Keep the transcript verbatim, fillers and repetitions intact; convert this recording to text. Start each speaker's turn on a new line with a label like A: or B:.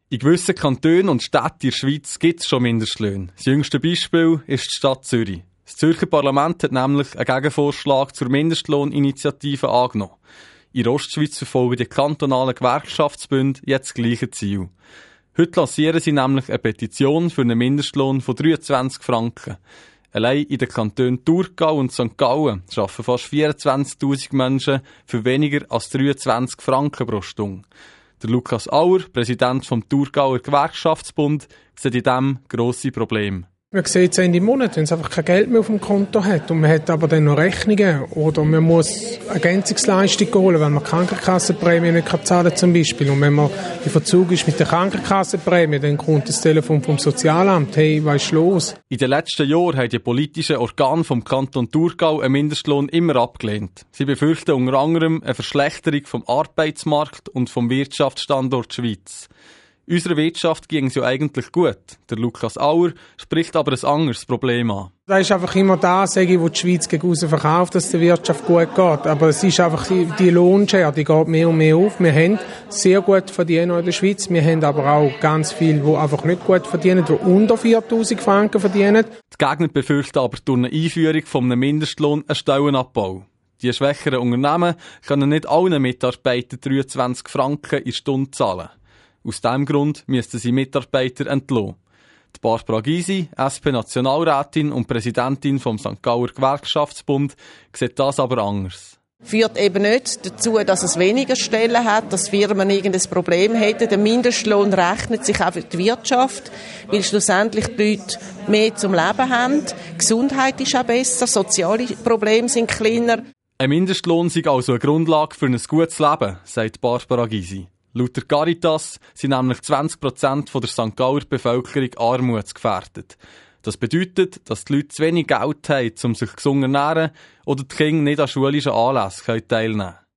A: In gewissen Kantonen und Städten in der Schweiz gibt es schon Mindestlöhne. Das jüngste Beispiel ist die Stadt Zürich. Das Zürcher Parlament hat nämlich einen Gegenvorschlag zur Mindestlohninitiative angenommen. In der Ostschweiz verfolgen die kantonalen Gewerkschaftsbünde jetzt das gleiche Ziel. Heute lancieren sie nämlich eine Petition für einen Mindestlohn von dreiundzwanzig Franken. Allein in den Kantonen Thurgau und Sankt Gallen arbeiten fast vierundzwanzigtausend Menschen für weniger als dreiundzwanzig Franken pro Stunde. Der Lukas Auer, Präsident vom Thurgauer Gewerkschaftsbund, sieht in diesem grosse Probleme.
B: Man sieht es Ende Monat, wenn es einfach kein Geld mehr auf dem Konto hat und man hat aber dann noch Rechnungen oder man muss Ergänzungsleistung holen, weil man Krankenkassenprämie nicht zahlen kann zum Beispiel. Und wenn man in Verzug ist mit der Krankenkassenprämie, dann kommt das Telefon vom Sozialamt, hey, was ist los?
A: In den letzten Jahren haben die politischen Organe vom Kanton Thurgau einen Mindestlohn immer abgelehnt. Sie befürchten unter anderem eine Verschlechterung vom Arbeitsmarkt und vom Wirtschaftsstandort Schweiz. Unserer Wirtschaft ging es ja eigentlich gut. Der Lukas Auer spricht aber ein anderes Problem an.
B: Das ist einfach immer das, sage ich, wo die Schweiz gegen aussen verkauft, dass es der Wirtschaft gut geht. Aber es ist einfach, die Lohnschere, die geht mehr und mehr auf. Wir haben sehr gut Verdiener in der Schweiz. Wir haben aber auch ganz viele, die einfach nicht gut verdienen, die unter viertausend Franken verdienen.
A: Die Gegner befürchten aber durch eine Einführung von einem Mindestlohn einen Stellenabbau. Die schwächeren Unternehmen können nicht allen Mitarbeitern dreiundzwanzig Franken in Stunde zahlen. Aus diesem Grund müssten sie Mitarbeiter entlassen. Die Barbara Gysi, S P-Nationalrätin und Präsidentin vom Sankt Galler Gewerkschaftsbund, sieht das aber anders.
C: Führt eben nicht dazu, dass es weniger Stellen hat, dass Firmen irgendein Problem hätten. Der Mindestlohn rechnet sich auch für die Wirtschaft, weil schlussendlich die Leute mehr zum Leben haben. Die Gesundheit ist auch besser, soziale Probleme sind kleiner.
A: Ein Mindestlohn sei also eine Grundlage für ein gutes Leben, sagt Barbara Gysi. Laut der Caritas sind nämlich zwanzig Prozent der Sankt Galler Bevölkerung armutsgefährdet. Das bedeutet, dass die Leute zu wenig Geld haben, um sich gesund zu ernähren oder die Kinder nicht an schulischen Anlässen teilnehmen können.